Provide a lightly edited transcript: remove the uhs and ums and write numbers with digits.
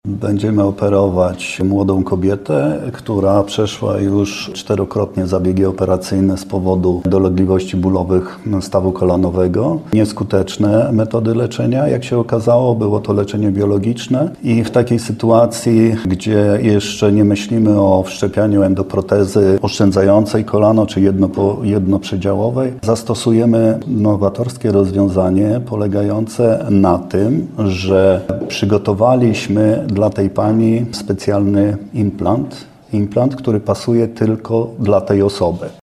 Będziemy operować młodą kobietę, która przeszła już 4-krotnie zabiegi operacyjne z powodu dolegliwości bólowych stawu kolanowego. Nieskuteczne metody leczenia, jak się okazało, było to leczenie biologiczne i w takiej sytuacji, gdzie jeszcze nie myślimy o wszczepianiu endoprotezy oszczędzającej kolano czy jednoprzedziałowej, zastosujemy nowatorskie rozwiązanie polegające na tym, że przygotowaliśmy dla tej pani specjalny implant, który pasuje tylko dla tej osoby.